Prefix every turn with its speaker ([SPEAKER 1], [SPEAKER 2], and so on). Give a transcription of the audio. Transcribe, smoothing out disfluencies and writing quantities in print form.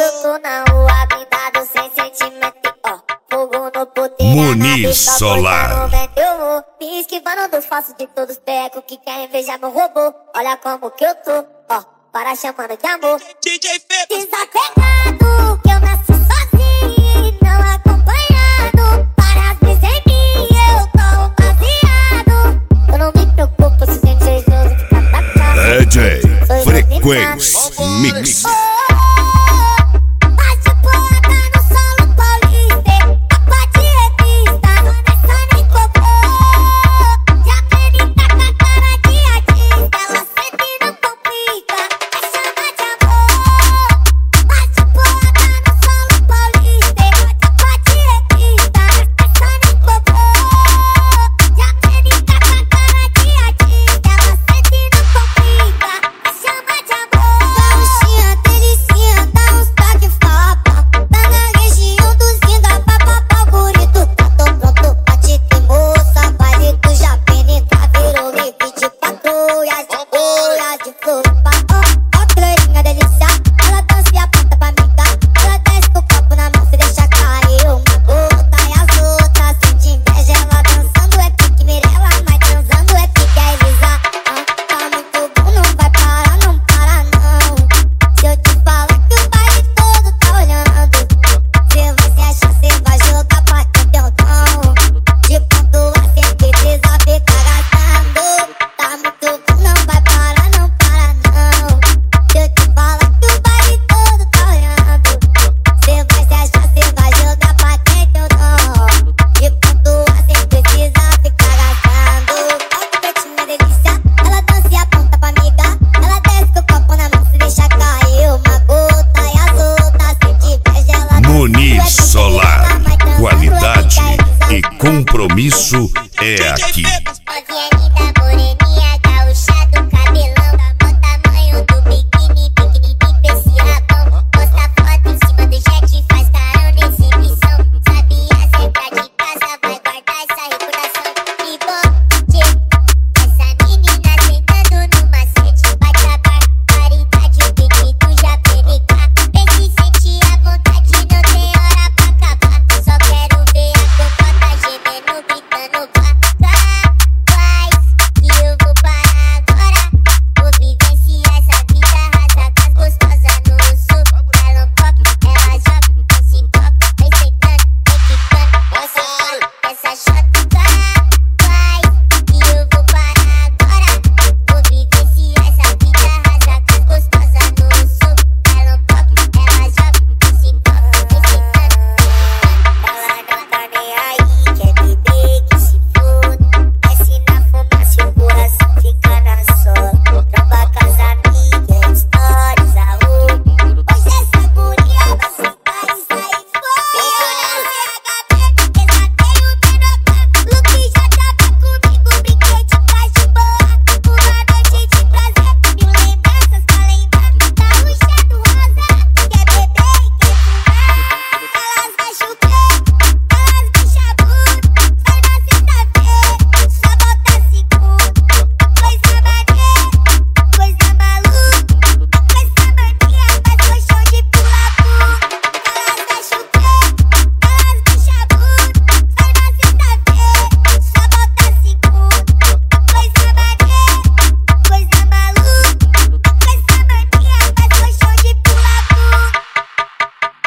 [SPEAKER 1] eu tô na rua, blindado sem sentimento, ó. Fogo no puteiro,
[SPEAKER 2] Muniz Solar.
[SPEAKER 1] Eu vou me esquivando dos falsos de todos pecos que querem invejar meu robô. Olha como que eu tô, ó, para chamando de amor.
[SPEAKER 3] DJ Fê.
[SPEAKER 1] Desapegado, que eu nasci sozinho e não acompanhado. Para as brisas em mim, eu tô baseado. Eu não me preocupo se o invejoso ficar tacado.
[SPEAKER 2] DJ Frequência Mix. Muniz Solar. Qualidade e compromisso é aqui.